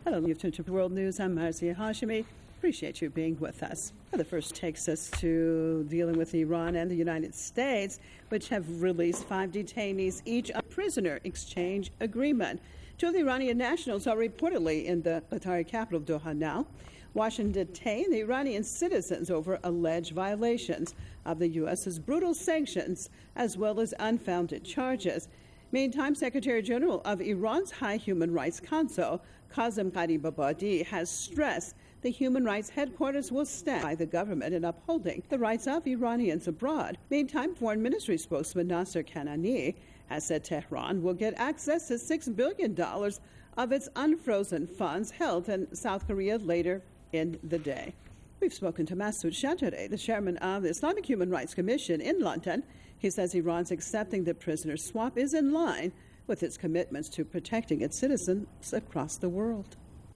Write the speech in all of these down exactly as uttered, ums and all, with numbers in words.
Hello, you've tuned to World News. I'm Marcia Hashimi. Appreciate you being with us. The first takes us to dealing with Iran and the United States, which have released five detainees each a prisoner exchange agreement. Two of the Iranian nationals are reportedly in the Qatari capital, Doha, now. Washington detained the Iranian citizens over alleged violations of the U S's brutal sanctions, as well as unfounded charges. Meantime, Secretary General of Iran's High Human Rights Council, Kazem Gharibabadi, has stressed the human rights headquarters will stand by the government in upholding the rights of Iranians abroad. Meantime, Foreign Ministry spokesman Nasser Kanani has said Tehran will get access to six billion dollars of its unfrozen funds held in South Korea later in the day. We've spoken to Masoud Shattareh, the chairman of the Islamic Human Rights Commission in London. He says Iran's accepting the prisoner swap is in line with its commitments to protecting its citizens across the world.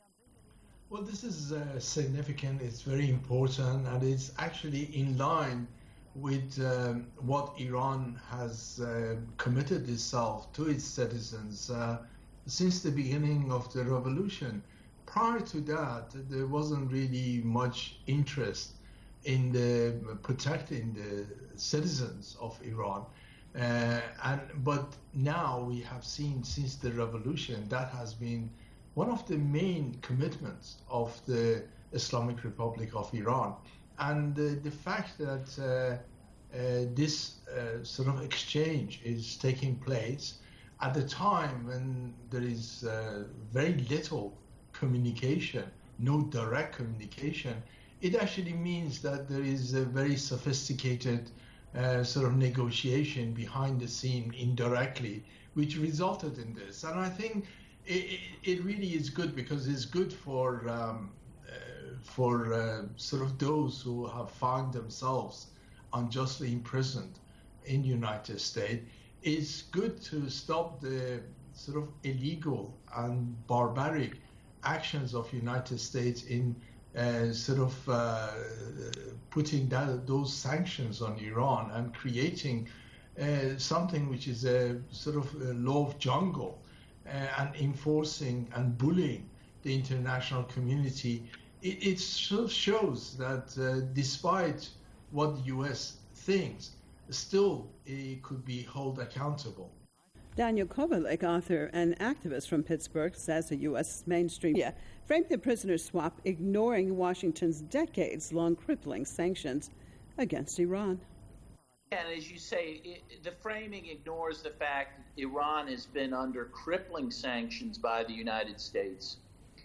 Well, this is uh, significant, it's very important, and it's actually in line with um, what Iran has uh, committed itself to its citizens uh, since the beginning of the revolution. Prior to that, there wasn't really much interest in the protecting the citizens of Iran. Uh, and but now we have seen since the revolution that has been one of the main commitments of the Islamic Republic of Iran. And uh, the fact that uh, uh, this uh, sort of exchange is taking place at the time when there is uh, very little communication, no direct communication, it actually means that there is a very sophisticated uh, sort of negotiation behind the scene indirectly, which resulted in this. And I think it, it really is good because it's good for um, uh, for uh, sort of those who have found themselves unjustly imprisoned in the United States. It's good to stop the sort of illegal and barbaric actions of United States in uh, sort of uh, putting that, those sanctions on Iran and creating uh, something which is a sort of a law of jungle uh, and enforcing and bullying the international community. It, it sort of shows that uh, despite what the U S thinks, still it could be held accountable. Daniel Kovalik, author and activist from Pittsburgh, says the U S mainstream media framed the prisoner swap, ignoring Washington's decades-long crippling sanctions against Iran. And as you say, it, the framing ignores the fact that Iran has been under crippling sanctions by the United States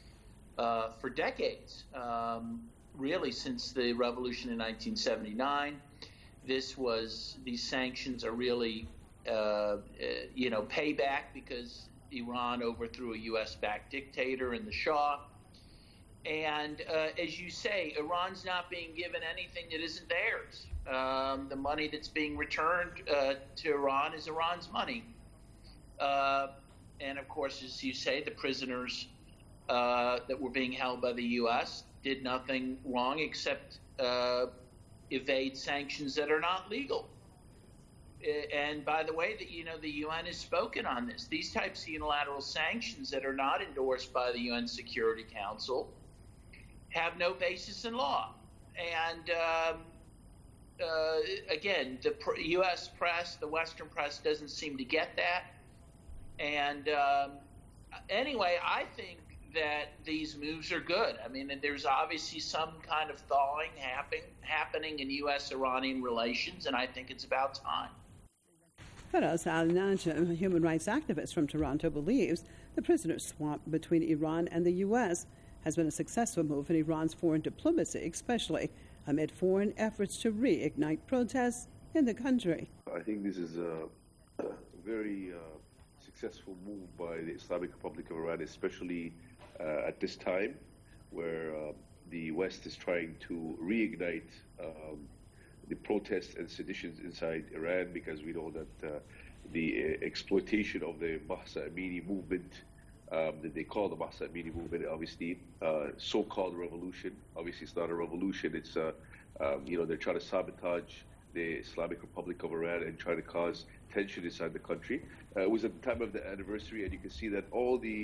uh, for decades, um, really since the revolution in nineteen seventy-nine. This was, these sanctions are really Uh, uh, you know, payback because Iran overthrew a U S-backed dictator in the Shah. And uh, as you say, Iran's not being given anything that isn't theirs. Um, the money that's being returned uh, to Iran is Iran's money. Uh, and of course, as you say, the prisoners uh, that were being held by the U S did nothing wrong except uh, evade sanctions that are not legal. And by the way, that you know, the U N has spoken on this. These types of unilateral sanctions that are not endorsed by the U N Security Council have no basis in law. And um, uh, again, the U S press, the Western press, doesn't seem to get that. And um, anyway, I think that these moves are good. I mean, there's obviously some kind of thawing happen, happening in U S-Iranian relations, and I think it's about time. Faraz Al-Najm, a human rights activist from Toronto, believes the prisoner swap between Iran and the U S has been a successful move in Iran's foreign diplomacy, especially amid foreign efforts to reignite protests in the country. I think this is a, a very uh, successful move by the Islamic Republic of Iran, especially uh, at this time where uh, the West is trying to reignite um, the protests and seditions inside Iran, because we know that uh, the uh, exploitation of the Mahsa Amini movement, um, that they call the Mahsa Amini movement, obviously, uh, so-called revolution. Obviously, it's not a revolution. It's, uh, um, you know, they're trying to sabotage the Islamic Republic of Iran and trying to cause tension inside the country. Uh, it was at the time of the anniversary, and you can see that all the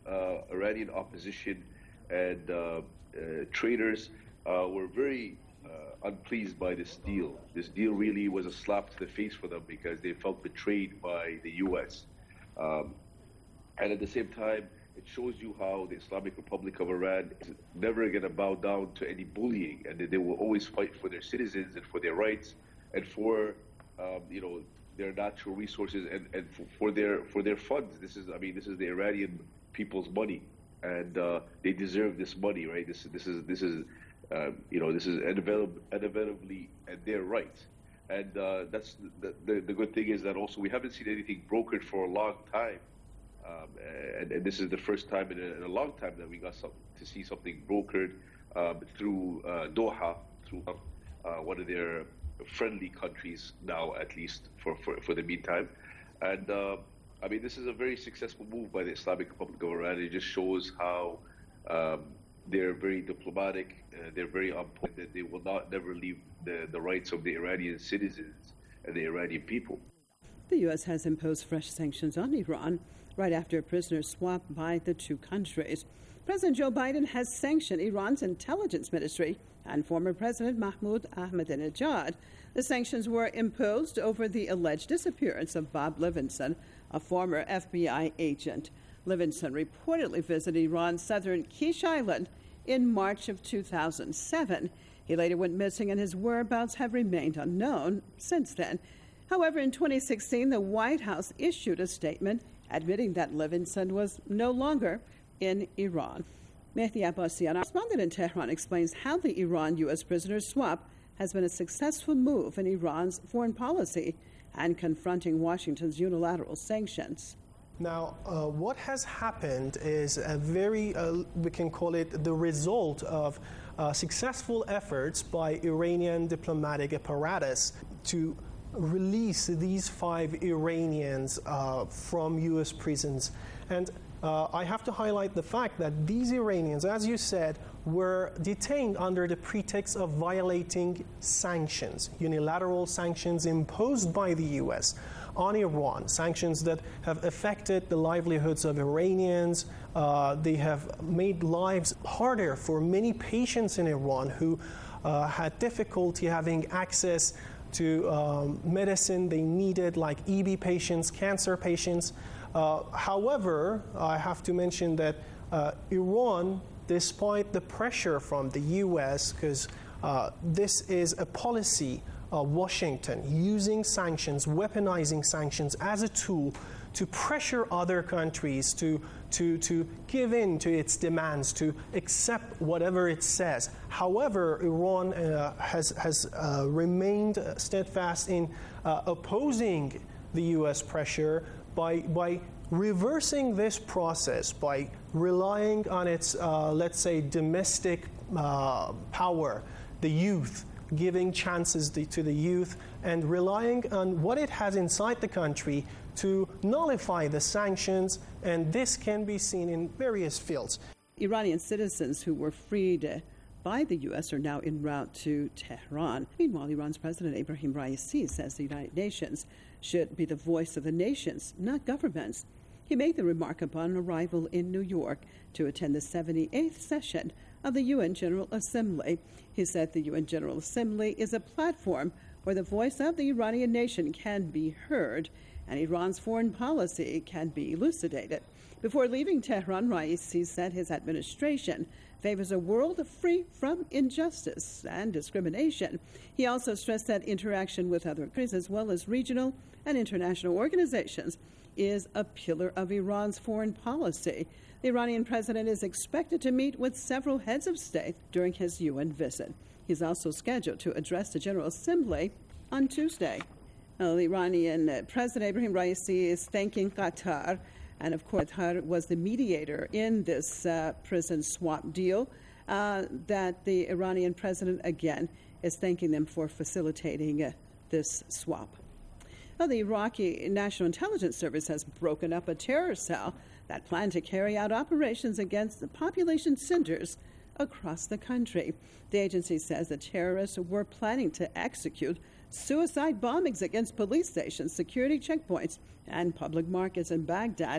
uh, Iranian opposition and uh, uh, traders uh, were very uh, unpleased by this deal. This deal really was a slap to the face for them because they felt betrayed by the U S. Um, and at the same time, it shows you how the Islamic Republic of Iran is never going to bow down to any bullying, and that they will always fight for their citizens and for their rights and for, um, you know, their natural resources and, and for, for their for their funds. This is, I mean, this is the Iranian people's money, and uh, they deserve this money, right? This this is this is, uh, you know, this is inevitably their right, and uh, that's the, the the good thing is that also we haven't seen anything brokered for a long time. Um, and, and this is the first time in a, in a long time that we got some, to see something brokered um, through uh, Doha, through uh, one of their friendly countries now, at least for, for, for the meantime. And uh, I mean, this is a very successful move by the Islamic Republic of Iran. It just shows how um, they're very diplomatic, uh, they're very on point, that they will not never leave the, the rights of the Iranian citizens and the Iranian people. The U S has imposed fresh sanctions on Iran right after a prisoner swap by the two countries. President Joe Biden has sanctioned Iran's intelligence ministry and former President Mahmoud Ahmadinejad. The sanctions were imposed over the alleged disappearance of Bob Levinson, a former F B I agent. Levinson reportedly visited Iran's southern Kish Island in March of two thousand seven. He later went missing, and his whereabouts have remained unknown since then. However, in twenty sixteen, the White House issued a statement admitting that Levinson was no longer in Iran. Mehdi Abbasian, our correspondent in Tehran, explains how the Iran-U S prisoner swap has been a successful move in Iran's foreign policy and confronting Washington's unilateral sanctions. Now, uh, what has happened is a very, uh, we can call it the result of uh, successful efforts by Iranian diplomatic apparatus to release these five Iranians uh, from U S prisons. And uh, I have to highlight the fact that these Iranians, as you said, were detained under the pretext of violating sanctions, unilateral sanctions imposed by the U S on Iran, sanctions that have affected the livelihoods of Iranians. Uh, they have made lives harder for many patients in Iran who uh, had difficulty having access to um, medicine they needed, like E B patients, cancer patients. Uh, however, I have to mention that uh, Iran, despite the pressure from the U S, because uh, this is a policy of Washington, using sanctions, weaponizing sanctions as a tool to pressure other countries to, to, to give in to its demands, to accept whatever it says. However, Iran uh, has, has uh, remained steadfast in uh, opposing the U S pressure by, by reversing this process, by relying on its, uh, let's say, domestic uh, power, the youth, giving chances to the youth, and relying on what it has inside the country to nullify the sanctions, and this can be seen in various fields. Iranian citizens who were freed by the U S are now en route to Tehran. Meanwhile, Iran's President Ebrahim Raisi says the United Nations should be the voice of the nations, not governments. He made the remark upon arrival in New York to attend the seventy-eighth session of the U N General Assembly. He said the U N General Assembly is a platform where the voice of the Iranian nation can be heard and Iran's foreign policy can be elucidated. Before leaving Tehran, Raisi said his administration favors a world free from injustice and discrimination. He also stressed that interaction with other countries, as well as regional and international organizations, is a pillar of Iran's foreign policy. The Iranian president is expected to meet with several heads of state during his U N visit. He's also scheduled to address the General Assembly on Tuesday. Now, the Iranian uh, President Ebrahim Raisi is thanking Qatar, and of course Qatar was the mediator in this uh, prison swap deal, uh, that the Iranian president again is thanking them for facilitating uh, this swap. Well, the Iraqi National Intelligence Service has broken up a terror cell that planned to carry out operations against the population centers across the country. The agency says the terrorists were planning to execute suicide bombings against police stations, security checkpoints, and public markets in Baghdad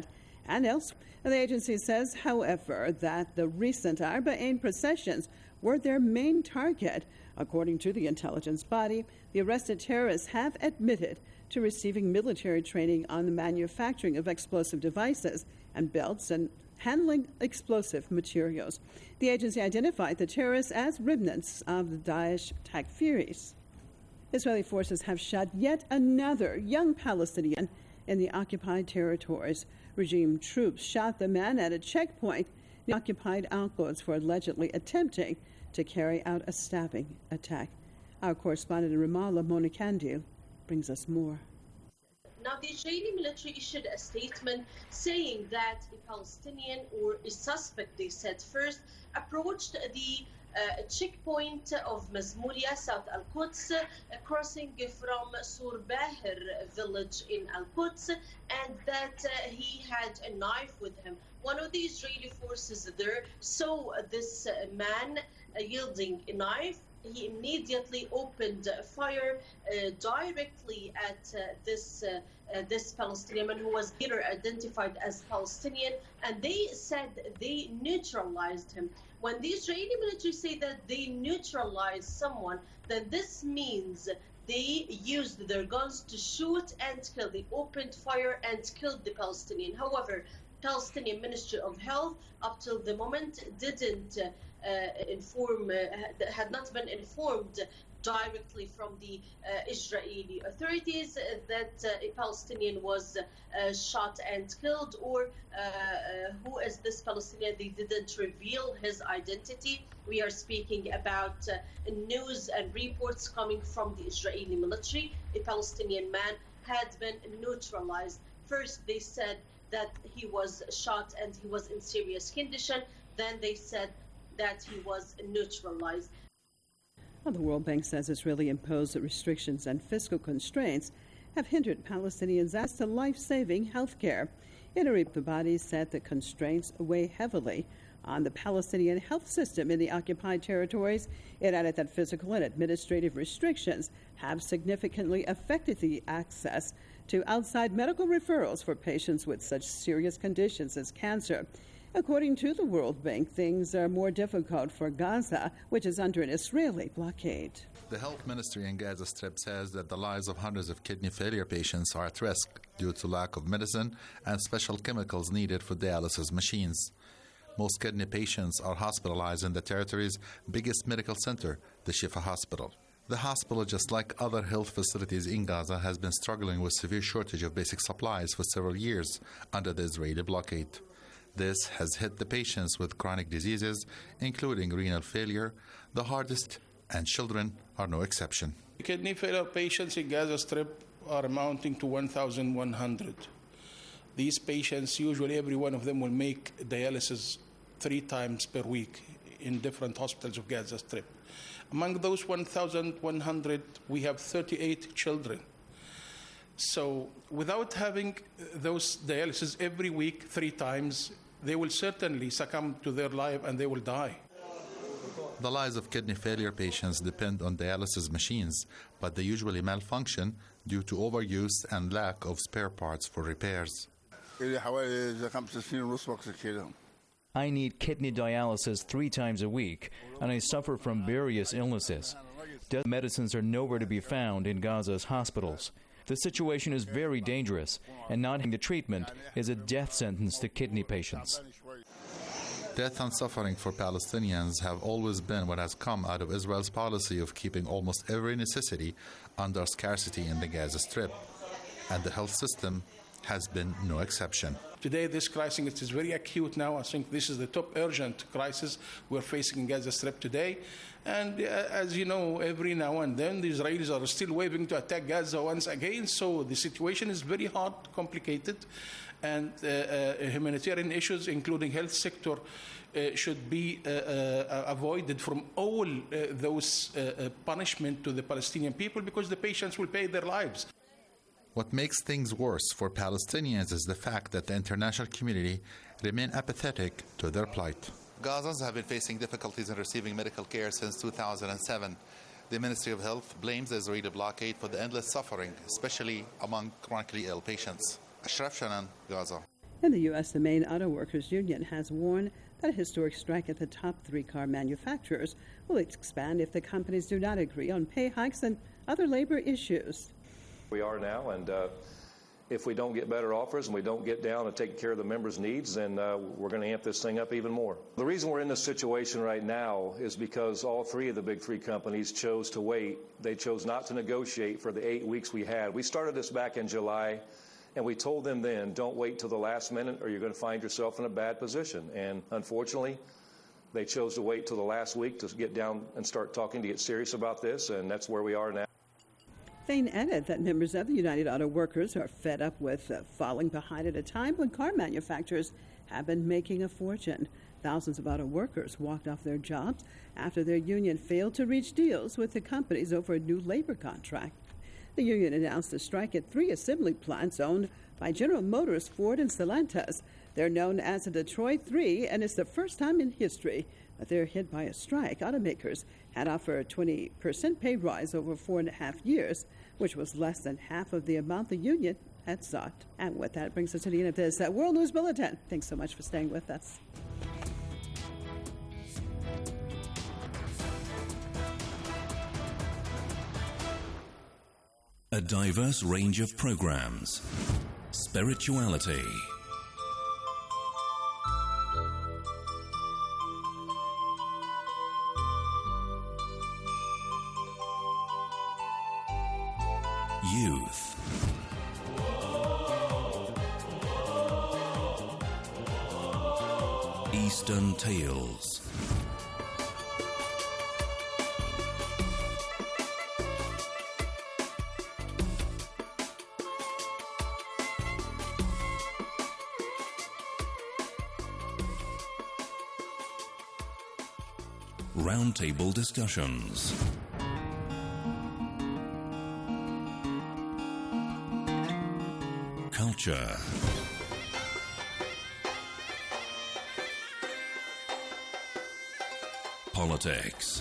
and elsewhere. The agency says, however, that the recent Arba'in processions were their main target. According to the intelligence body, the arrested terrorists have admitted to receiving military training on the manufacturing of explosive devices and belts and handling explosive materials. The agency identified the terrorists as remnants of the Daesh Takfiris. Israeli forces have shot yet another young Palestinian in the occupied territories. Regime troops shot the man at a checkpoint in the occupied Al-Quds for allegedly attempting to carry out a stabbing attack. Our correspondent in Ramallah, Mona Kandil, brings us more. Now, the Israeli military issued a statement saying that a Palestinian, or a suspect, they said first, approached the uh, checkpoint of Mazmouria, South Al-Quds, uh, crossing from Sur Bahir village in Al-Quds, and that uh, he had a knife with him. One of the Israeli forces there saw this uh, man uh, yielding a knife. He immediately opened fire uh, directly at uh, this uh, uh, this Palestinian man, who was later identified as Palestinian, and they said they neutralized him. When the Israeli military say that they neutralized someone, then this means they used their guns to shoot and kill. They opened fire and killed the Palestinian. However, Palestinian Ministry of Health, up till the moment, didn't uh, Uh, inform, uh, had not been informed directly from the uh, Israeli authorities uh, that uh, a Palestinian was uh, shot and killed, or uh, uh, who is this Palestinian. They didn't reveal his identity. We are speaking about uh, news and reports coming from the Israeli military. A Palestinian man had been neutralized. First, they said that he was shot and he was in serious condition. Then they said that he was neutralized. Well, the World Bank says Israeli imposed restrictions and fiscal constraints have hindered Palestinians' access to life-saving health care. In a report, the body said the constraints weigh heavily on the Palestinian health system in the occupied territories. It added that physical and administrative restrictions have significantly affected the access to outside medical referrals for patients with such serious conditions as cancer. According to the World Bank, things are more difficult for Gaza, which is under an Israeli blockade. The health ministry in Gaza Strip says that the lives of hundreds of kidney failure patients are at risk due to lack of medicine and special chemicals needed for dialysis machines. Most kidney patients are hospitalized in the territory's biggest medical center, the Shifa Hospital. The hospital, just like other health facilities in Gaza, has been struggling with severe shortage of basic supplies for several years under the Israeli blockade. This has hit the patients with chronic diseases, including renal failure, the hardest, and children are no exception. Kidney failure patients in Gaza Strip are amounting to one thousand one hundred. These patients, usually every one of them will make dialysis three times per week in different hospitals of Gaza Strip. Among those one thousand one hundred, we have thirty-eight children. So without having those dialysis every week, three times, they will certainly succumb to their life and they will die. The lives of kidney failure patients depend on dialysis machines, but they usually malfunction due to overuse and lack of spare parts for repairs. I need kidney dialysis three times a week, and I suffer from various illnesses. Medicines are nowhere to be found in Gaza's hospitals. The situation is very dangerous, and not having the treatment is a death sentence to kidney patients. Death and suffering for Palestinians have always been what has come out of Israel's policy of keeping almost every necessity under scarcity in the Gaza Strip, and the health system has been no exception. Today, this crisis is very acute now. I think this is the top urgent crisis we're facing in Gaza Strip today. And uh, as you know, every now and then, the Israelis are still waving to attack Gaza once again. So the situation is very hard, complicated, and uh, uh, humanitarian issues, including health sector, uh, should be uh, uh, avoided from all uh, those uh, uh, punishment to the Palestinian people, because the patients will pay their lives. What makes things worse for Palestinians is the fact that the international community remain apathetic to their plight. Gazans have been facing difficulties in receiving medical care since two thousand seven. The Ministry of Health blames the Israeli blockade for the endless suffering, especially among chronically ill patients. Ashraf Shanan, Gaza. In the U S, the main auto workers union has warned that a historic strike at the top three car manufacturers will expand if the companies do not agree on pay hikes and other labor issues. We are now, and uh, if we don't get better offers and we don't get down and take care of the members' needs, then uh, we're going to amp this thing up even more. The reason we're in this situation right now is because all three of the big three companies chose to wait. They chose not to negotiate for the eight weeks we had. We started this back in July. And we told them then, don't wait till the last minute or you're going to find yourself in a bad position. And unfortunately, they chose to wait till the last week to get down and start talking, to get serious about this, and that's where we are now. Thain added that members of the United Auto Workers are fed up with uh, falling behind at a time when car manufacturers have been making a fortune. Thousands of auto workers walked off their jobs after their union failed to reach deals with the companies over a new labor contract. The union announced a strike at three assembly plants owned by General Motors, Ford, and Stellantis. They're known as the Detroit Three, and it's the first time in history that they're hit by a strike. Automakers had offered a twenty percent pay rise over four and a half years, which was less than half of the amount the union had sought. And with that, brings us to the end of this uh, World News Bulletin. Thanks so much for staying with us. A diverse range of programs. Spirituality. Youth. Eastern Tales. Roundtable discussions. Culture. Politics.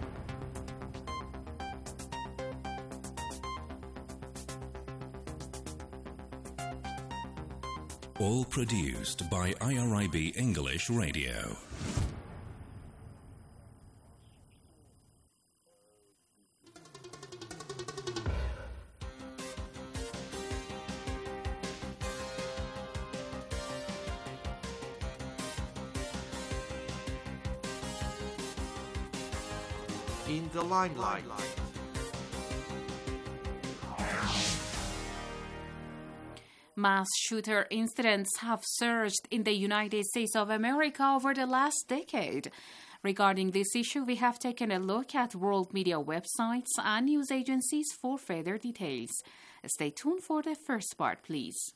All produced by I R I B English Radio. In the limelight. Mass shooter incidents have surged in the United States of America over the last decade. Regarding this issue, we have taken a look at world media websites and news agencies for further details. Stay tuned for the first part, please.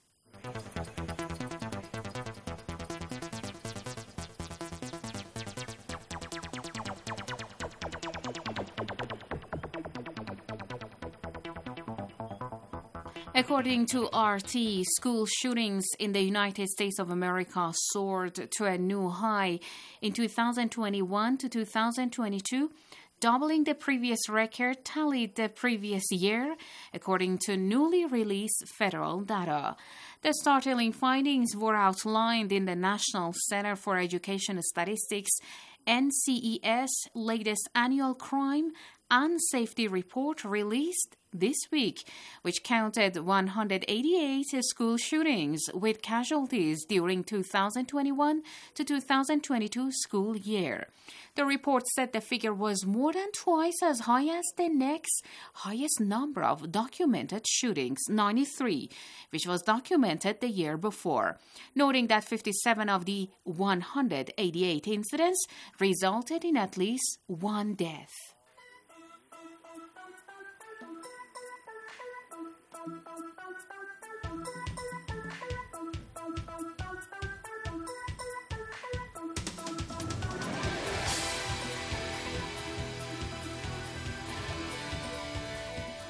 According to R T, school shootings in the United States of America soared to a new high in two thousand twenty-one to two thousand twenty-two, doubling the previous record tallied the previous year, according to newly released federal data. The startling findings were outlined in the National Center for Education Statistics N C E S latest annual crime and safety report released this week, which counted one hundred eighty-eight school shootings with casualties during two thousand twenty-one to two thousand twenty-two school year. The report said the figure was more than twice as high as the next highest number of documented shootings, ninety-three, which was documented the year before, noting that fifty-seven of the one hundred eighty-eight incidents resulted in at least one death.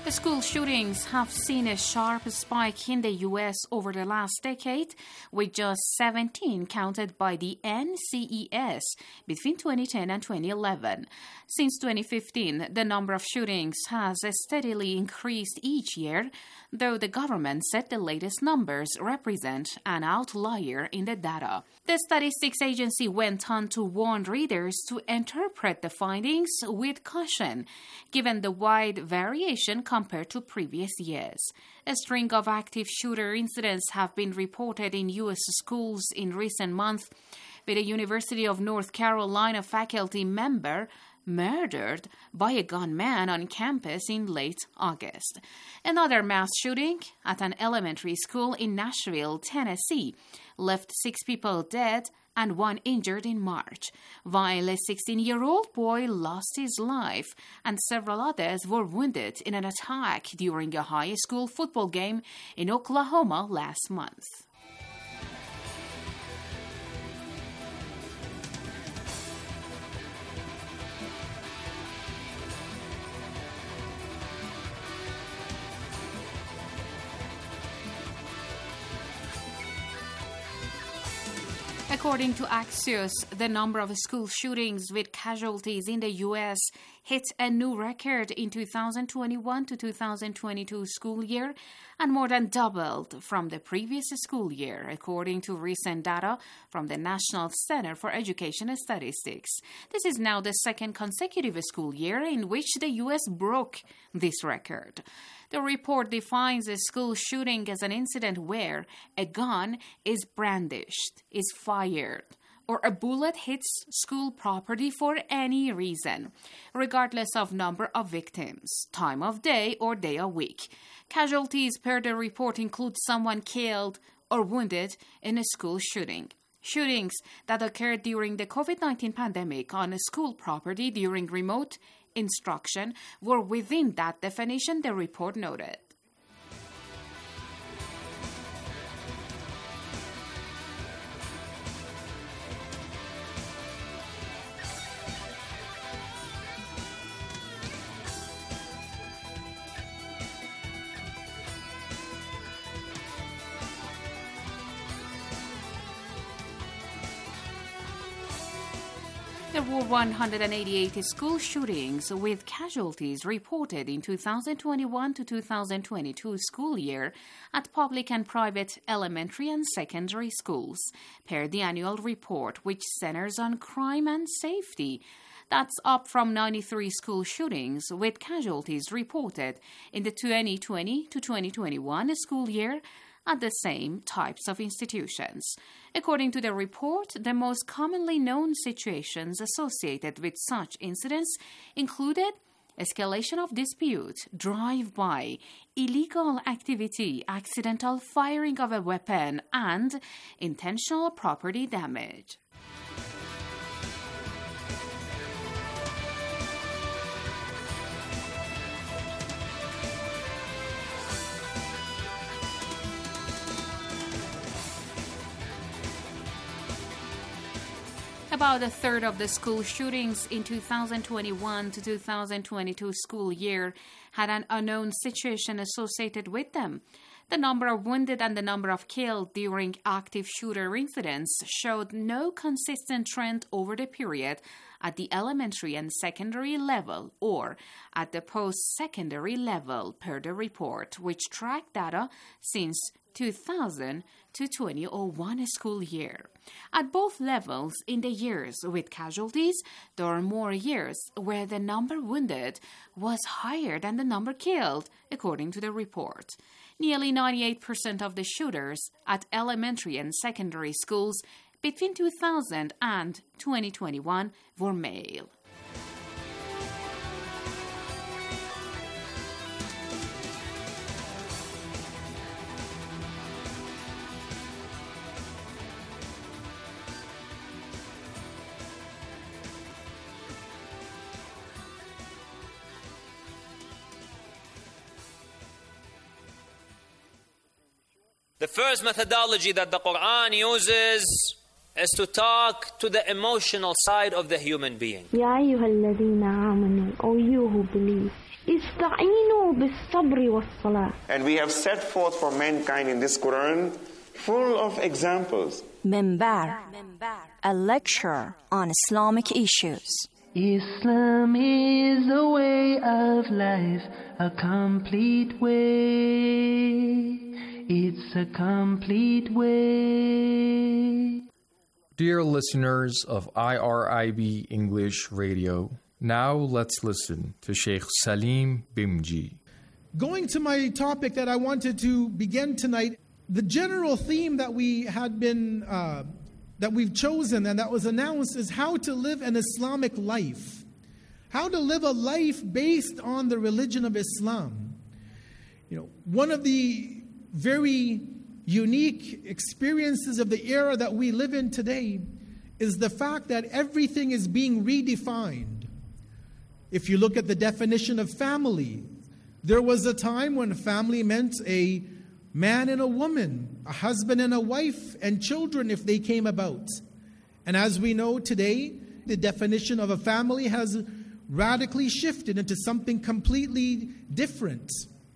School shootings have seen a sharp spike in the U S over the last decade, with just seventeen counted by the N C E S between twenty ten and twenty eleven. Since twenty fifteen, the number of shootings has steadily increased each year, though the government said the latest numbers represent an outlier in the data. The statistics agency went on to warn readers to interpret the findings with caution, given the wide variation compared to previous years. A string of active shooter incidents have been reported in U S schools in recent months, with a University of North Carolina faculty member murdered by a gunman on campus in late August. Another mass shooting at an elementary school in Nashville, Tennessee, left six people dead and one injured in March, while a sixteen-year-old boy lost his life and several others were wounded in an attack during a high school football game in Oklahoma last month. According to Axios, the number of school shootings with casualties in the U S hit a new record in two thousand twenty-one to two thousand twenty-two school year and more than doubled from the previous school year, according to recent data from the National Center for Education Statistics. This is now the second consecutive school year in which the U S broke this record. The report defines a school shooting as an incident where a gun is brandished, is fired, or a bullet hits school property for any reason, regardless of number of victims, time of day, or day of week. Casualties per the report include someone killed or wounded in a school shooting. Shootings that occurred during the COVID nineteen pandemic on a school property during remote instruction were within that definition, the report noted. There were one hundred eighty-eight school shootings with casualties reported in two thousand twenty-one to two thousand twenty-two school year at public and private elementary and secondary schools, per the annual report, which centers on crime and safety. That's up from ninety-three school shootings with casualties reported in the twenty twenty to twenty twenty-one school year at the same types of institutions. According to the report, the most commonly known situations associated with such incidents included escalation of dispute, drive-by, illegal activity, accidental firing of a weapon, and intentional property damage. About a third of the school shootings in two thousand twenty-one to two thousand twenty-two school year had an unknown situation associated with them. The number of wounded and the number of killed during active shooter incidents showed no consistent trend over the period at the elementary and secondary level or at the post-secondary level, per the report, which tracked data since two thousand to twenty oh one school year. At both levels in the years with casualties, there are more years where the number wounded was higher than the number killed, according to the report. Nearly ninety-eight percent of the shooters at elementary and secondary schools between two thousand and twenty twenty-one were male. The first methodology that the Quran uses is to talk to the emotional side of the human being. Ya ayyuhalladhina amanu, O you who believe, استعينوا بالصبر والصلاة. And we have set forth for mankind in this Quran full of examples. Minbar, a lecture on Islamic issues. Islam is a way of life, a complete way. It's a complete way. Dear listeners of I R I B English Radio, now let's listen to Sheikh Salim Bimji. Going to my topic that I wanted to begin tonight, the general theme that we had been, uh, that we've chosen and that was announced is how to live an Islamic life. How to live a life based on the religion of Islam. You know, one of the very unique experiences of the era that we live in today is the fact that everything is being redefined. If you look at the definition of family, there was a time when family meant a man and a woman, a husband and a wife, and children if they came about. And as we know today, the definition of a family has radically shifted into something completely different.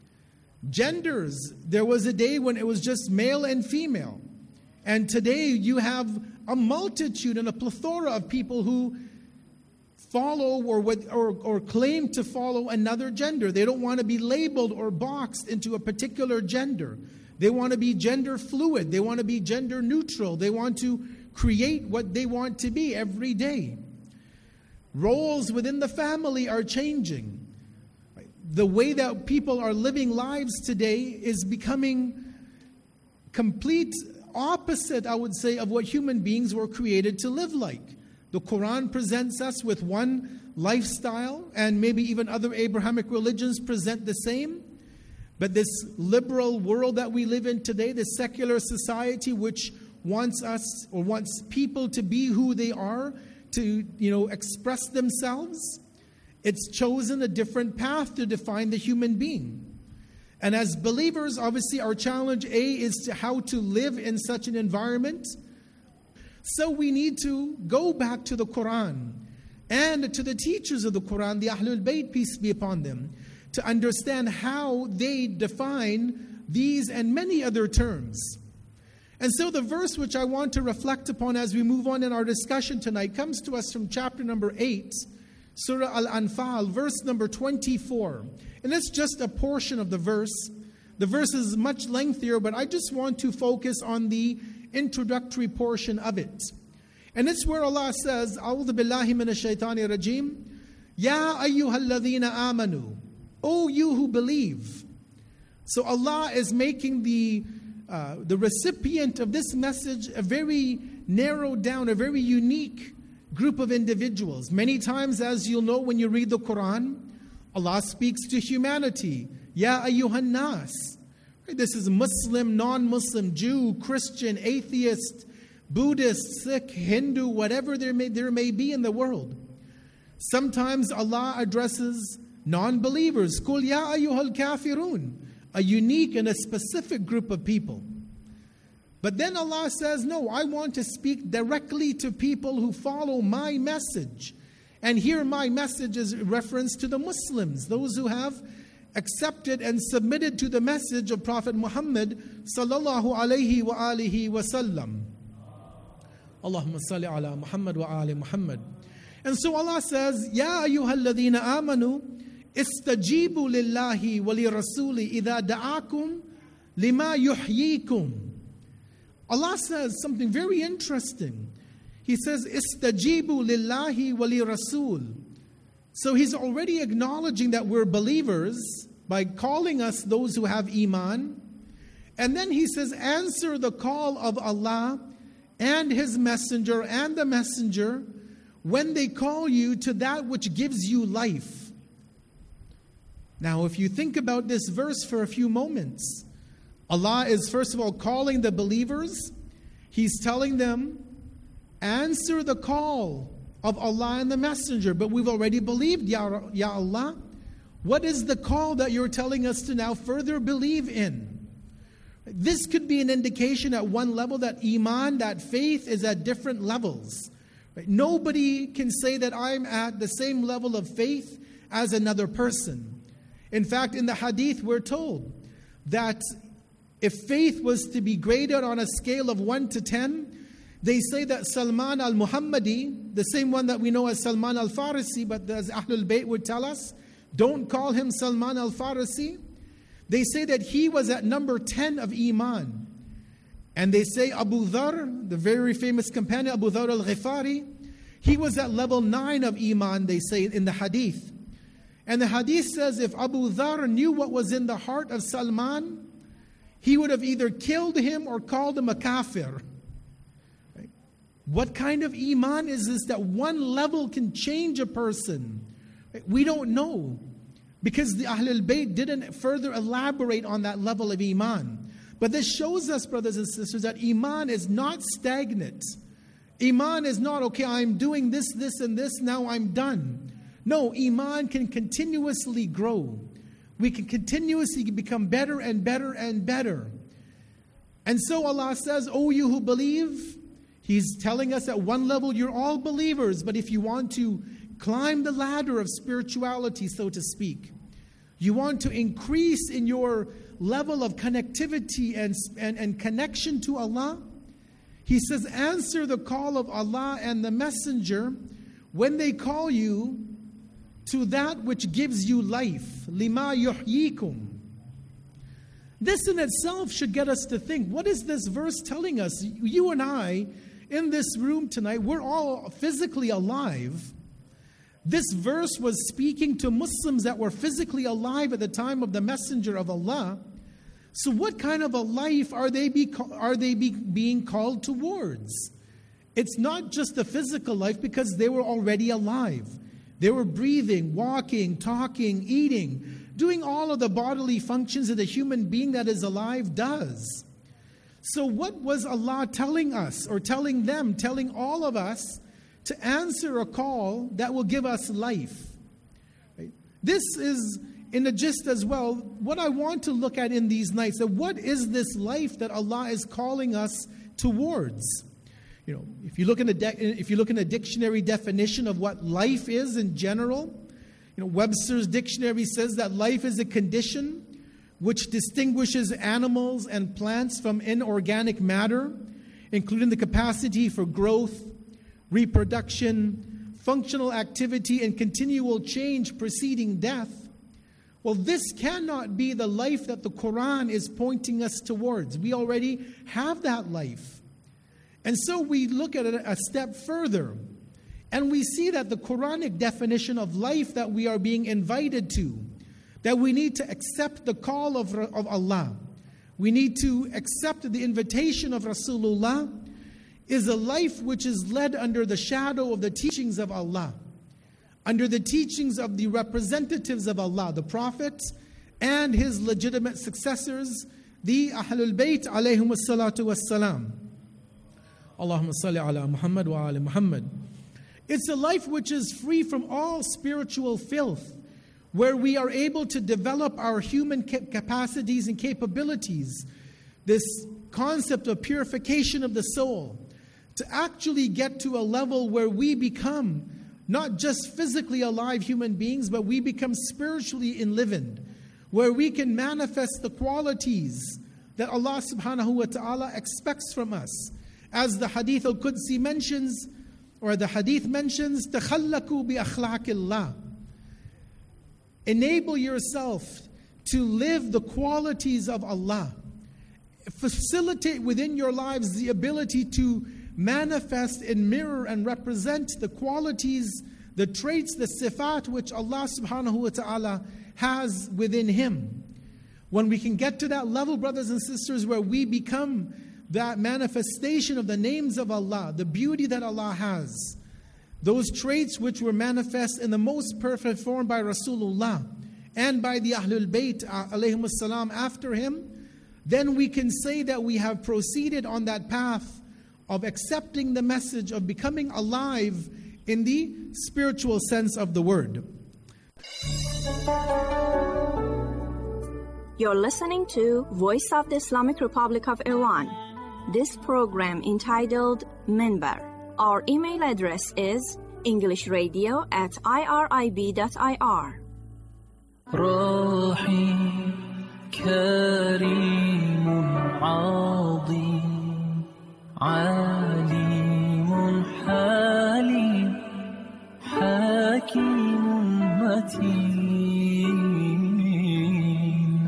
Genders, there was a day when it was just male and female. And today you have a multitude and a plethora of people who follow or, or, or claim to follow another gender. They don't want to be labeled or boxed into a particular gender. They want to be gender fluid. They want to be gender neutral. They want to create what they want to be every day. Roles within the family are changing. The way that people are living lives today is becoming complete opposite, I would say, of what human beings were created to live like. The Quran presents us with one lifestyle, and maybe even other Abrahamic religions present the same. But this liberal world that we live in today, this secular society which wants us or wants people to be who they are, to, you know, express themselves, it's chosen a different path to define the human being. And as believers, obviously our challenge A is to how to live in such an environment. So we need to go back to the Quran and to the teachers of the Quran, the Ahlul Bayt, peace be upon them, to understand how they define these and many other terms. And so the verse which I want to reflect upon as we move on in our discussion tonight comes to us from chapter number eight, Surah Al-Anfal, verse number twenty-four. And it's just a portion of the verse. The verse is much lengthier, but I just want to focus on the introductory portion of it. And it's where Allah says, A'udhu billahi minash shaitani rajim, Ya ayyuhalladhina amanu, O you who believe. So Allah is making the uh, the recipient of this message a very narrowed down, a very unique group of individuals. Many times, as you'll know when you read the Quran, Allah speaks to humanity. Ya ayyuhan nas. This is Muslim, non-Muslim, Jew, Christian, atheist, Buddhist, Sikh, Hindu, whatever there may, there may be in the world. Sometimes Allah addresses non-believers. Qul ya ayyuhal kafirun. A unique and a specific group of people. But then Allah says, no, I want to speak directly to people who follow my message. And here my message is reference to the Muslims, those who have accepted and submitted to the message of Prophet Muhammad sallallahu alayhi wa alihi wa sallam. Allahumma salli ala Muhammad wa ali Muhammad. And so Allah says, Ya ayyuhalladhina amanu, istajibu lillahi wa li rasuli idha da'akum lima yuhyikum. Allah says something very interesting. He says, Istajibu lillahi wa li rasul. So He's already acknowledging that we're believers by calling us those who have iman. And then He says, answer the call of Allah and His messenger and the messenger when they call you to that which gives you life. Now, if you think about this verse for a few moments, Allah is first of all calling the believers. He's telling them, answer the call of Allah and the messenger. But we've already believed, Ya, Ya Allah. What is the call that you're telling us to now further believe in? This could be an indication at one level that iman, that faith, is at different levels. Right? Nobody can say that I'm at the same level of faith as another person. In fact, in the hadith, we're told that if faith was to be graded on a scale of one to ten, they say that Salman al-Muhammadi, the same one that we know as Salman al-Farisi, but as Ahlul Bayt would tell us, don't call him Salman al-Farisi. They say that he was at number ten of Iman. And they say Abu Dhar, the very famous companion Abu Dhar al-Ghifari, he was at level nine of Iman, they say in the hadith. And the hadith says if Abu Dhar knew what was in the heart of Salman, he would have either killed him or called him a kafir. Right? What kind of Iman is this that one level can change a person? Right? We don't know, because the Ahlul Bayt didn't further elaborate on that level of Iman. But this shows us, brothers and sisters, that Iman is not stagnant. Iman is not, okay, I'm doing this, this, and this, now I'm done. No, Iman can continuously grow. We can continuously become better and better and better. And so Allah says, "O you who believe," He's telling us at one level, you're all believers, but if you want to climb the ladder of spirituality, so to speak, you want to increase in your level of connectivity and, and, and connection to Allah, He says, answer the call of Allah and the Messenger when they call you to that which gives you life. Lima yuhyikum. This in itself should get us to think, what is this verse telling us? You and I, in this room tonight, we're all physically alive. This verse was speaking to Muslims that were physically alive at the time of the Messenger of Allah. So what kind of a life are they, be, are they be, being called towards? It's not just a physical life, because they were already alive. They were breathing, walking, talking, eating, doing all of the bodily functions that a human being that is alive does. So what was Allah telling us, or telling them, telling all of us, to answer a call that will give us life? Right? This is in the gist as well, what I want to look at in these nights. That what is this life that Allah is calling us towards? You know, if you look in a de- if you look in a dictionary definition of what life is in general, you know, Webster's dictionary says that life is a condition which distinguishes animals and plants from inorganic matter, including the capacity for growth, reproduction, functional activity, and continual change preceding death. Well, this cannot be the life that the Quran is pointing us towards. We already have that life. And so we look at it a step further, and we see that the Quranic definition of life that we are being invited to, that we need to accept the call of, of Allah, we need to accept the invitation of Rasulullah, is a life which is led under the shadow of the teachings of Allah, under the teachings of the representatives of Allah, the prophets and his legitimate successors, the Ahlul Bayt alayhum as-salatu was-salam. Allahumma salli ala Muhammad wa ala Muhammad. It's a life which is free from all spiritual filth, where we are able to develop our human capacities and capabilities, this concept of purification of the soul, to actually get to a level where we become not just physically alive human beings, but we become spiritually enlivened, where we can manifest the qualities that Allah subhanahu wa ta'ala expects from us. As the Hadith al-Qudsi mentions, or the Hadith mentions, تَخَلَّقُوا بِأَخْلَاقِ اللَّهِ. Enable yourself to live the qualities of Allah. Facilitate within your lives the ability to manifest and mirror and represent the qualities, the traits, the sifat which Allah subhanahu wa ta'ala has within Him. When we can get to that level, brothers and sisters, where we become that manifestation of the names of Allah, the beauty that Allah has, those traits which were manifest in the most perfect form by Rasulullah and by the Ahlul Bayt alayhim as-salam after him, then we can say that we have proceeded on that path of accepting the message of becoming alive in the spiritual sense of the word. You're listening to Voice of the Islamic Republic of Iran. This program entitled Minbar. Our email address is englishradio at irib dot ir. رحيم كريم عظيم عليم حليم حكيم متين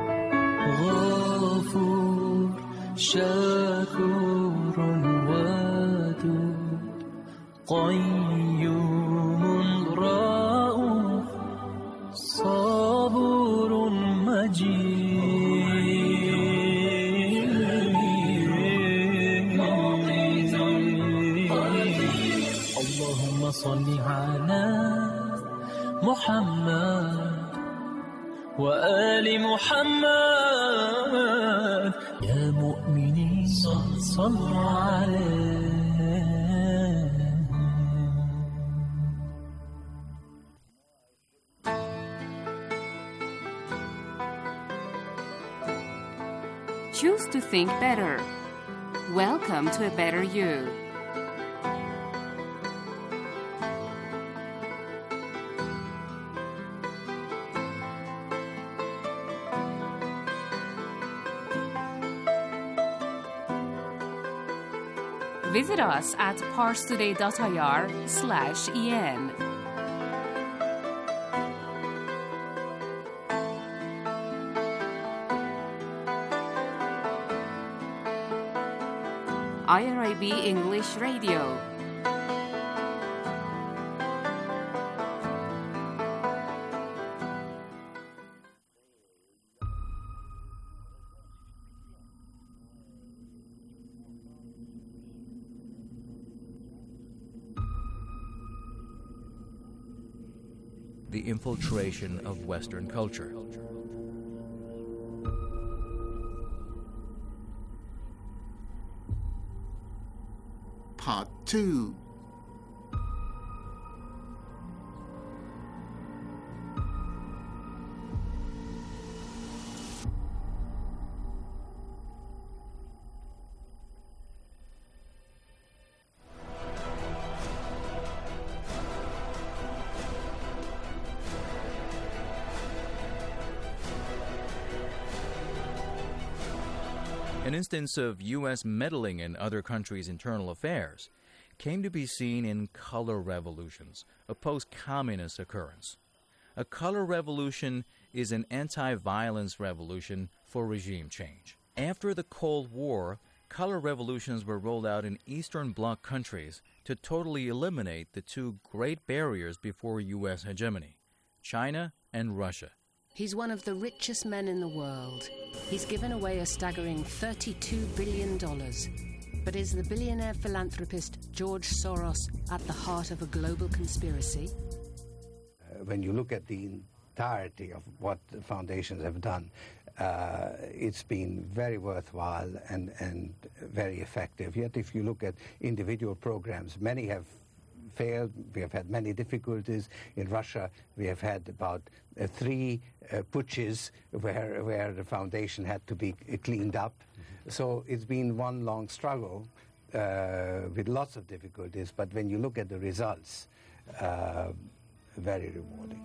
غفور شكور ودود قيوم رؤوف صبور مجيد اللهم صل على محمد وآل محمد يا مؤمنين صلوا عليه. Choose to think better. Welcome to a better you. Visit us at parstoday.ir slash en. I R I B English Radio. The infiltration of Western culture. Part two. An instance of U S meddling in other countries' internal affairs came to be seen in color revolutions, a post-communist occurrence. A color revolution is an anti-violence revolution for regime change. After the Cold War, color revolutions were rolled out in Eastern Bloc countries to totally eliminate the two great barriers before U S hegemony, China and Russia. He's one of the richest men in the world. He's given away a staggering thirty-two billion dollars. But is the billionaire philanthropist George Soros at the heart of a global conspiracy? Uh, when you look at the entirety of what the foundations have done, uh, it's been very worthwhile and, and very effective. Yet if you look at individual programs, many have failed. We have had many difficulties. In Russia, we have had about uh, three uh, putches where, where the foundation had to be uh, cleaned up. Mm-hmm. So it's been one long struggle uh, with lots of difficulties, but when you look at the results, uh, very rewarding.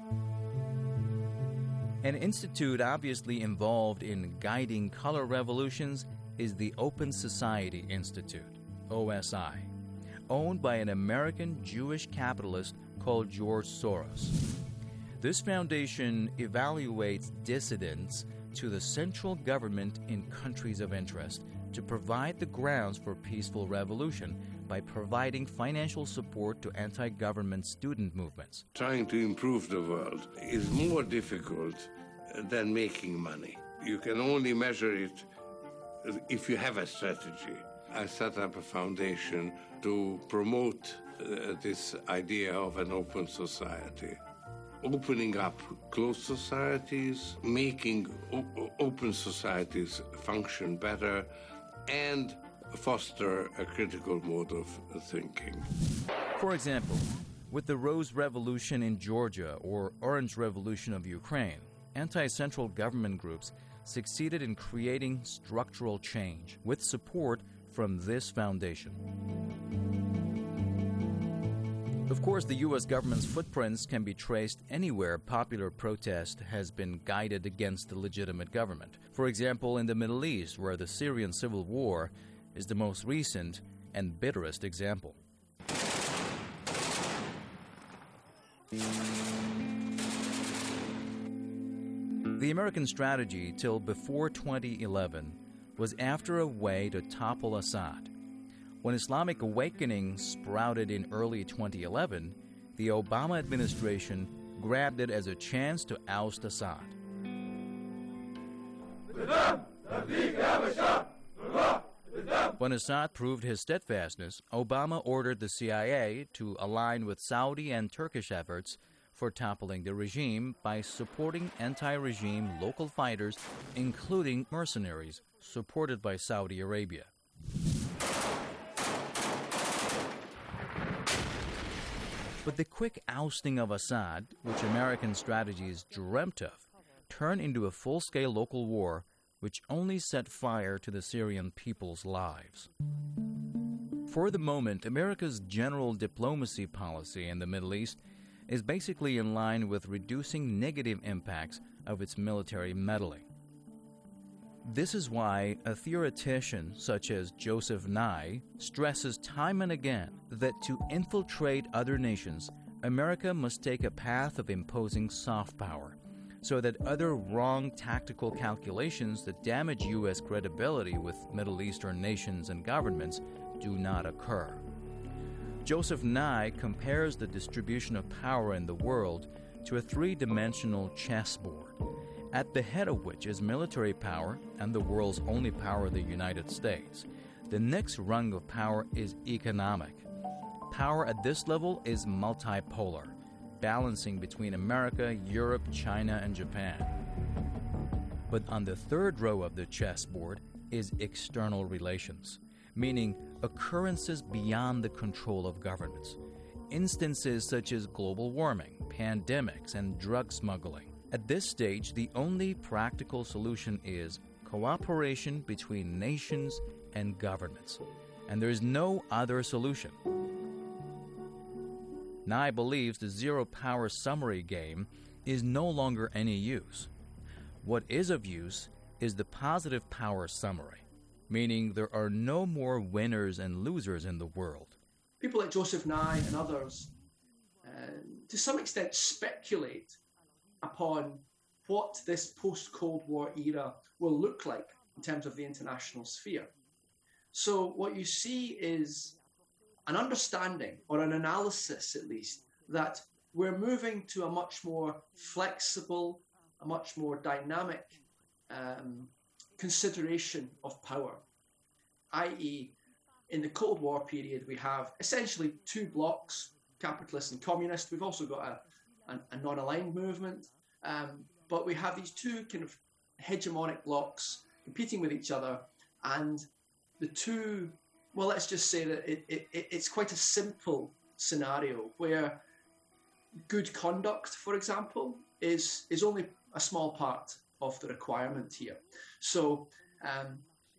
An institute obviously involved in guiding color revolutions is the Open Society Institute, O S I, owned by an American Jewish capitalist called George Soros. This foundation evaluates dissidents to the central government in countries of interest to provide the grounds for peaceful revolution by providing financial support to anti-government student movements. Trying to improve the world is more difficult than making money. You can only measure it if you have a strategy. I set up a foundation to promote uh, this idea of an open society. Opening up closed societies, making o- open societies function better, and foster a critical mode of thinking. For example, with the Rose Revolution in Georgia or Orange Revolution of Ukraine, anti-central government groups succeeded in creating structural change with support from this foundation. Of course, the U S government's footprints can be traced anywhere popular protest has been guided against the legitimate government. For example, in the Middle East, where the Syrian civil war is the most recent and bitterest example. The American strategy till before twenty eleven was after a way to topple Assad. When Islamic awakening sprouted in early twenty eleven, the Obama administration grabbed it as a chance to oust Assad. When Assad proved his steadfastness, Obama ordered the C I A to align with Saudi and Turkish efforts for toppling the regime by supporting anti-regime local fighters, including mercenaries supported by Saudi Arabia. But the quick ousting of Assad, which American strategies dreamt of, turned into a full-scale local war which only set fire to the Syrian people's lives. For the moment, America's general diplomacy policy in the Middle East is basically in line with reducing negative impacts of its military meddling. This is why a theoretician such as Joseph Nye stresses time and again that to infiltrate other nations, America must take a path of imposing soft power, so that other wrong tactical calculations that damage U S credibility with Middle Eastern nations and governments do not occur. Joseph Nye compares the distribution of power in the world to a three-dimensional chessboard, at the head of which is military power and the world's only power, the United States. The next rung of power is economic. Power at this level is multipolar, balancing between America, Europe, China, and Japan. But on the third row of the chessboard is external relations, meaning occurrences beyond the control of governments. Instances such as global warming, pandemics, and drug smuggling. At this stage, the only practical solution is cooperation between nations and governments, and there is no other solution. Nye believes the zero-power summary game is no longer any use. What is of use is the positive power summary, meaning there are no more winners and losers in the world. People like Joseph Nye and others, uh, to some extent, speculate upon what this post-Cold War era will look like in terms of the international sphere. So what you see is an understanding, or an analysis at least, that we're moving to a much more flexible, a much more dynamic um, consideration of power, that is, in the Cold War period, we have essentially two blocks, capitalist and communist. We've also got a, a, a non-aligned movement, um, but we have these two kind of hegemonic blocks competing with each other, and the two, well, let's just say that it, it, it's quite a simple scenario where good conduct, for example, is, is only a small part of the requirement here. So um,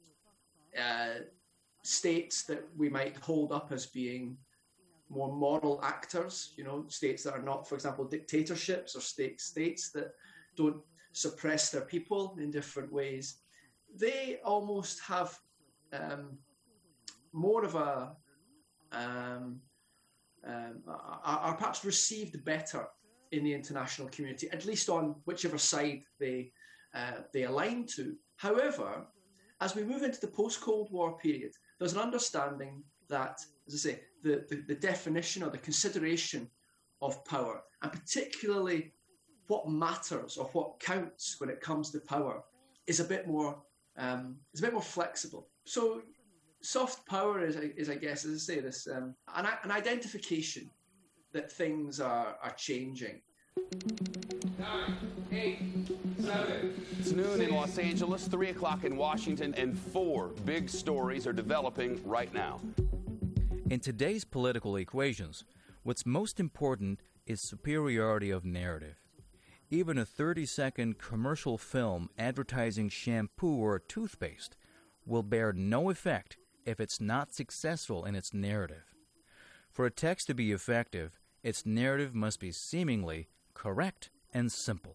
uh, states that we might hold up as being more moral actors, you know, states that are not, for example, dictatorships, or state states that don't suppress their people in different ways, they almost have um, more of a, um, um, are, are perhaps received better in the international community, at least on whichever side they uh, they align to. However, as we move into the post-Cold War period, there's an understanding that, as I say, the, the, the definition or the consideration of power, and particularly what matters or what counts when it comes to power, is a bit more um, is a bit more flexible. So, soft power is, is I guess, as I say, this um, an, an identification that things are are changing. Nine, eight, seven, it's noon six. In Los Angeles, three o'clock in Washington, and four big stories are developing right now. In today's political equations, what's most important is superiority of narrative. Even a thirty-second commercial film advertising shampoo or toothpaste will bear no effect if it's not successful in its narrative. For a text to be effective, its narrative must be seemingly correct and simple.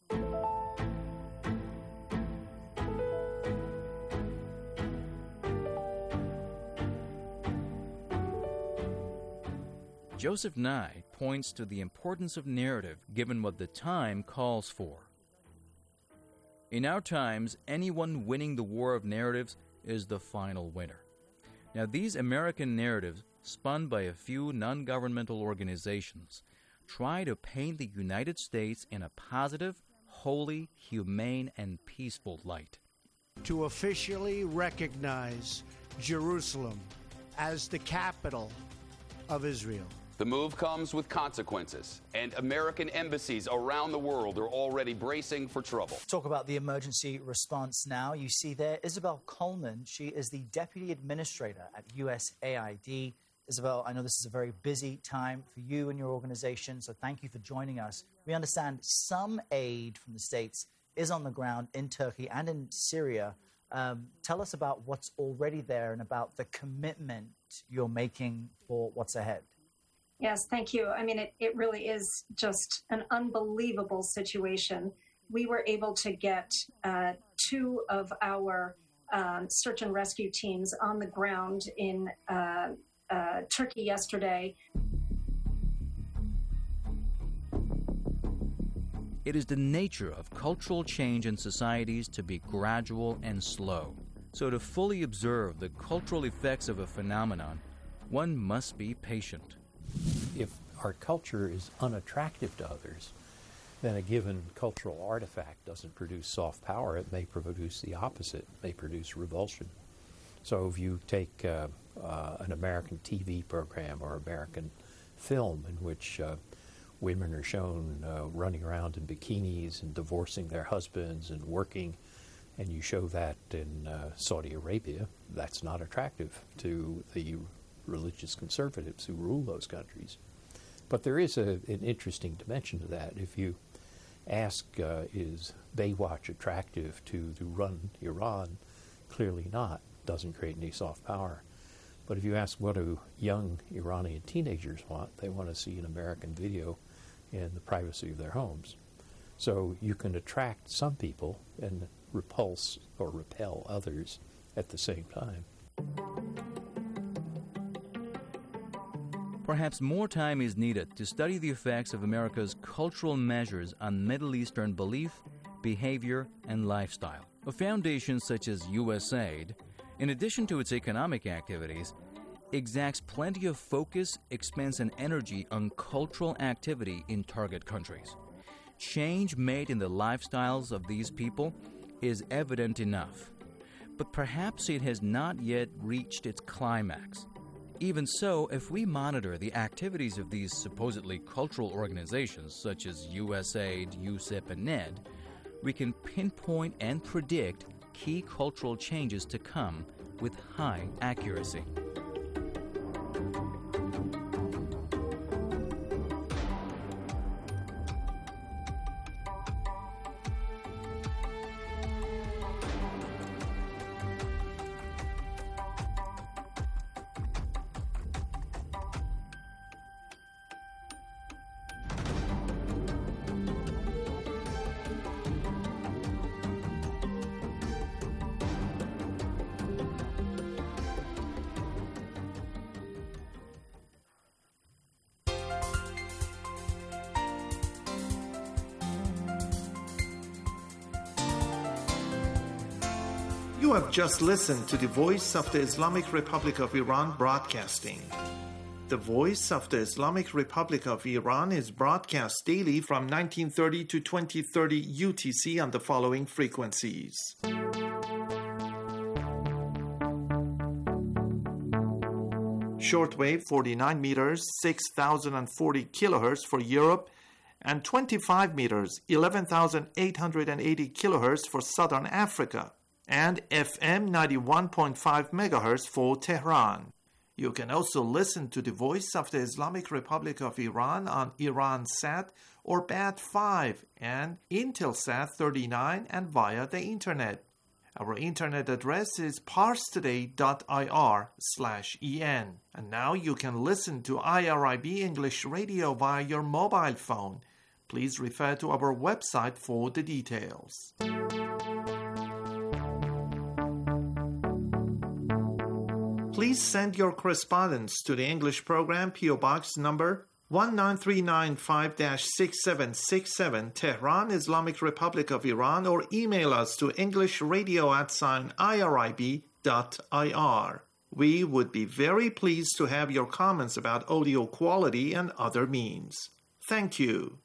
Joseph Nye points to the importance of narrative given what the time calls for. In our times, anyone winning the war of narratives is the final winner. Now, these American narratives, spun by a few non-governmental organizations, try to paint the United States in a positive, holy, humane, and peaceful light. To officially recognize Jerusalem as the capital of Israel. The move comes with consequences, and American embassies around the world are already bracing for trouble. Talk about the emergency response now. You see there Isabel Coleman. She is the Deputy Administrator at U S A I D. Isabel, I know this is a very busy time for you and your organization, so thank you for joining us. We understand some aid from the States is on the ground in Turkey and in Syria. Um, tell us about what's already there and about the commitment you're making for what's ahead. Yes, thank you. I mean, it, it really is just an unbelievable situation. We were able to get uh, two of our um, search and rescue teams on the ground in uh, uh, Turkey yesterday. It is the nature of cultural change in societies to be gradual and slow. So to fully observe the cultural effects of a phenomenon, one must be patient. If our culture is unattractive to others, then a given cultural artifact doesn't produce soft power. It may produce the opposite. It may produce revulsion. So if you take uh, uh, an American T V program or American film in which uh, women are shown uh, running around in bikinis and divorcing their husbands and working, and you show that in uh, Saudi Arabia, that's not attractive to the religious conservatives who rule those countries. But there is a, an interesting dimension to that. If you ask, uh, is Baywatch attractive to the run Iran? Clearly not. Doesn't create any soft power. But if you ask, what do young Iranian teenagers want? They want to see an American video in the privacy of their homes. So you can attract some people and repulse or repel others at the same time. Perhaps more time is needed to study the effects of America's cultural measures on Middle Eastern belief, behavior, and lifestyle. A foundation such as U S A I D, in addition to its economic activities, exacts plenty of focus, expense, and energy on cultural activity in target countries. Change made in the lifestyles of these people is evident enough, but perhaps it has not yet reached its climax. Even so, if we monitor the activities of these supposedly cultural organizations such as U S A I D, U S I P, and N E D, we can pinpoint and predict key cultural changes to come with high accuracy. You have just listened to the Voice of the Islamic Republic of Iran broadcasting. The Voice of the Islamic Republic of Iran is broadcast daily from nineteen thirty to twenty thirty U T C on the following frequencies. Shortwave forty-nine meters, six thousand forty kilohertz for Europe, and twenty-five meters, eleven thousand eight hundred eighty kilohertz for Southern Africa, and F M ninety-one point five megahertz for Tehran. You can also listen to the Voice of the Islamic Republic of Iran on Iransat or B A T five and Intelsat thirty-nine and via the Internet. Our internet address is parstoday.ir slash en. And now you can listen to I R I B English Radio via your mobile phone. Please refer to our website for the details. Please send your correspondence to the English program, P O Box number one nine three nine five dash six seven six seven, Tehran, Islamic Republic of Iran, or email us to englishradio at sign irib dot ir. We would be very pleased to have your comments about audio quality and other means. Thank you.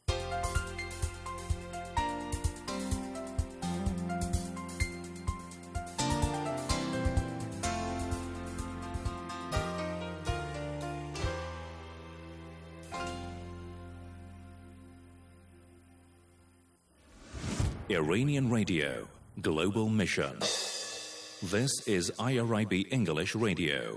Iranian Radio, Global Mission. This is I R I B English Radio.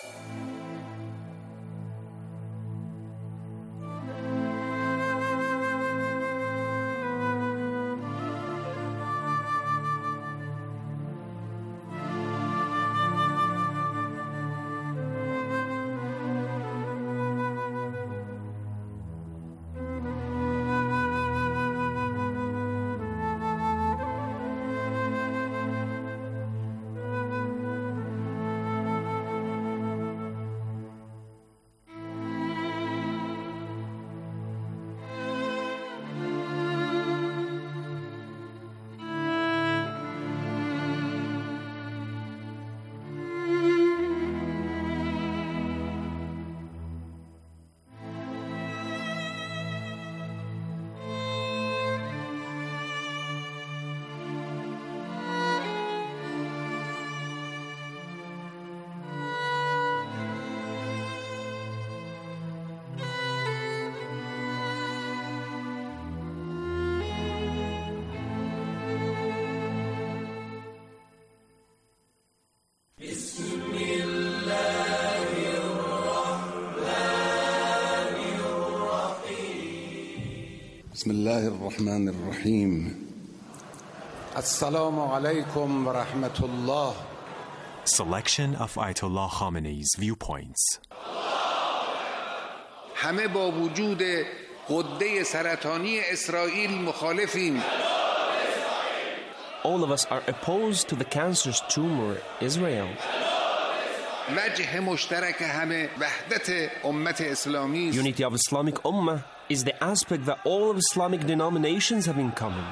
بسم الله الرحمن الرحيم السلام عليكم ورحمة الله. Selection of Ayatollah Khamenei's viewpoints. همه با وجود غده سرطانی اسرائیل مخالفیم. All of us are opposed to the cancerous tumor Israel. وجه مشترک همه وحدت امت اسلامی است. Unity of Islamic Ummah is the aspect that all of Islamic denominations have in common.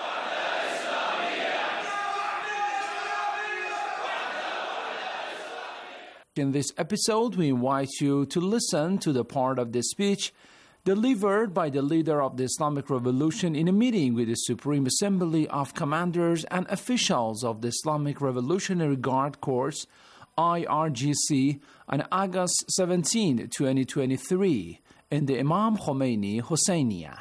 In this episode, we invite you to listen to the part of the speech delivered by the leader of the Islamic Revolution in a meeting with the Supreme Assembly of Commanders and Officials of the Islamic Revolutionary Guard Corps, I R G C, on August seventeenth, twenty twenty-three, in the Imam Khomeini Hosseiniya.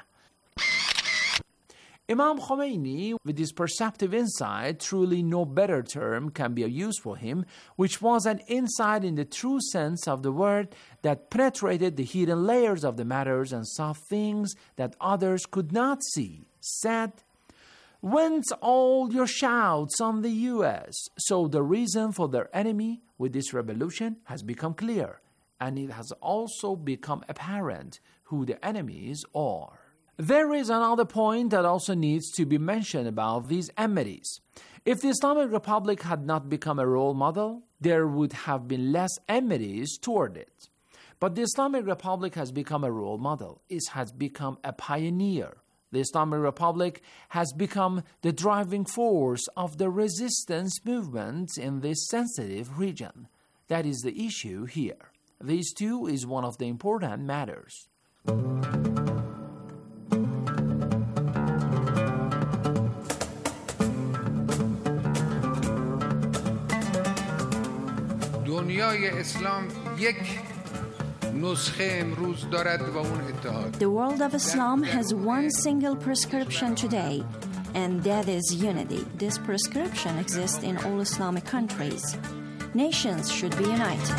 Imam Khomeini, with his perceptive insight, truly no better term can be used for him, which was an insight in the true sense of the word that penetrated the hidden layers of the matters and saw things that others could not see, said, "Whence all your shouts on the U S? So the reason for their enemy with this revolution has become clear, and it has also become apparent who the enemies are." There is another point that also needs to be mentioned about these enmities. If the Islamic Republic had not become a role model, there would have been less enmities toward it. But the Islamic Republic has become a role model. It has become a pioneer. The Islamic Republic has become the driving force of the resistance movement in this sensitive region. That is the issue here. This too is one of the important matters. دنیای اسلام یک نسخه امروز دارد و اون اتحاد. The world of Islam has one single prescription today, and that is unity. This prescription exists in all Islamic countries. Nations should be united.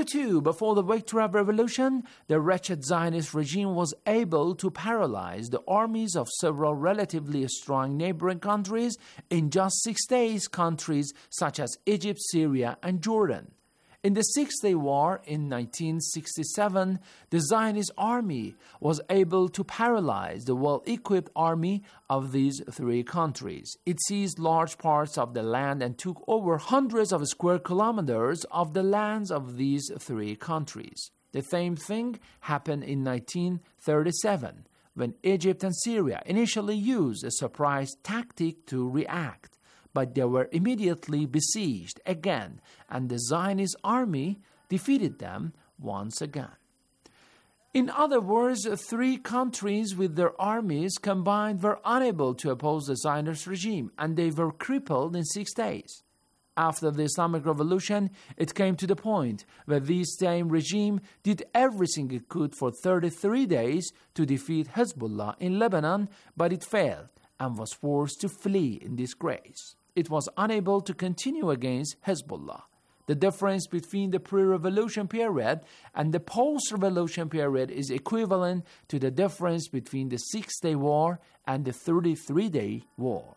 True too, before the Victory Revolution, the wretched Zionist regime was able to paralyze the armies of several relatively strong neighboring countries in just six days, countries such as Egypt, Syria, and Jordan. In the Six-Day War in nineteen sixty-seven, the Zionist army was able to paralyze the well-equipped army of these three countries. It seized large parts of the land and took over hundreds of square kilometers of the lands of these three countries. The same thing happened in nineteen thirty-seven, when Egypt and Syria initially used a surprise tactic to react. But they were immediately besieged again, and the Zionist army defeated them once again. In other words, three countries with their armies combined were unable to oppose the Zionist regime, and they were crippled in six days. After the Islamic Revolution, it came to the point where this same regime did everything it could for thirty-three days to defeat Hezbollah in Lebanon, but it failed and was forced to flee in disgrace. It was unable to continue against Hezbollah. The difference between the pre-revolution period and the post-revolution period is equivalent to the difference between the Six-Day War and the thirty-three-day war.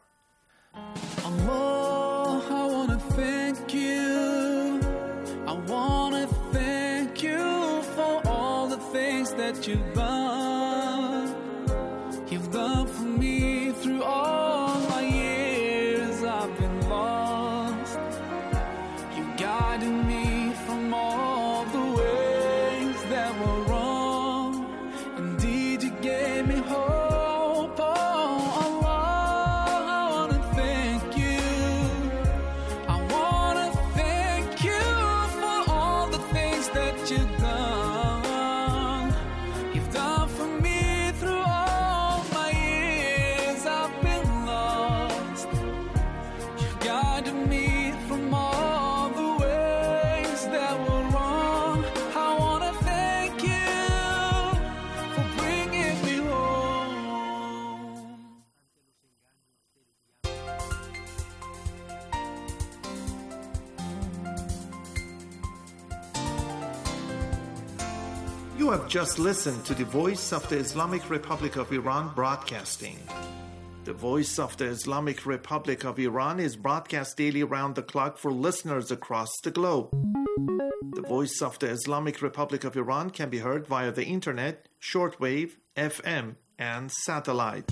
Allah, I want to thank you. I want to thank you for all the things that you've done. You've done for me through all my years. I've been lost. You guided me from all the ways that were wrong. Indeed, you gave me hope. Oh, Allah, I want to thank you. I want to thank you for all the things that you've done. You've done for me through all my years. I've been lost. Guided me from all the ways that were wrong. I want to thank you for bringing me home. You have just listened to the Voice of the Islamic Republic of Iran broadcasting. The Voice of the Islamic Republic of Iran is broadcast daily around the clock for listeners across the globe. The Voice of the Islamic Republic of Iran can be heard via the internet, shortwave, F M, and satellite.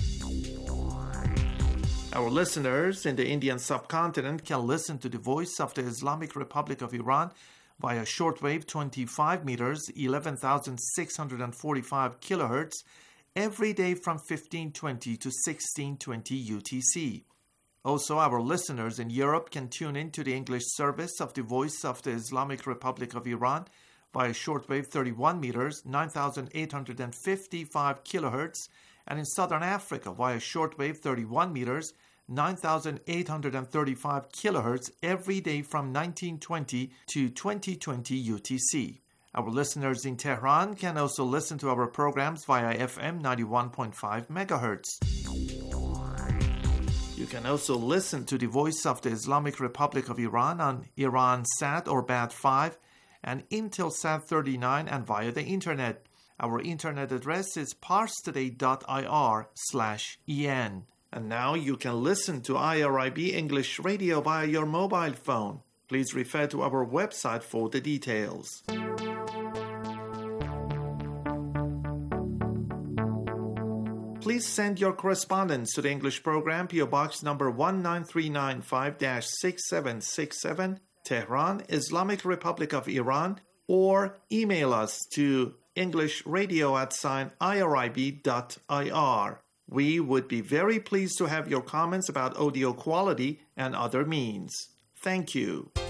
Our listeners in the Indian subcontinent can listen to the Voice of the Islamic Republic of Iran via shortwave twenty-five meters, eleven thousand six hundred forty-five kilohertz, every day from fifteen twenty to sixteen twenty U T C. Also, our listeners in Europe can tune in to the English service of the Voice of the Islamic Republic of Iran via shortwave thirty-one meters, nine thousand eight hundred fifty-five kilohertz, and in Southern Africa via shortwave thirty-one meters, nine thousand eight hundred thirty-five kilohertz every day from nineteen twenty to twenty twenty U T C. Our listeners in Tehran can also listen to our programs via F M ninety-one point five megahertz. You can also listen to the Voice of the Islamic Republic of Iran on Iransat or Bat five and Intelsat thirty-nine and via the internet. Our internet address is parstoday.ir slash en. And now you can listen to I R I B English Radio via your mobile phone. Please refer to our website for the details. Please send your correspondence to the English program, P O Box number one nine three nine five dash six seven six seven, Tehran, Islamic Republic of Iran, or email us to englishradio at sign irib dot ir. We would be very pleased to have your comments about audio quality and other means. Thank you.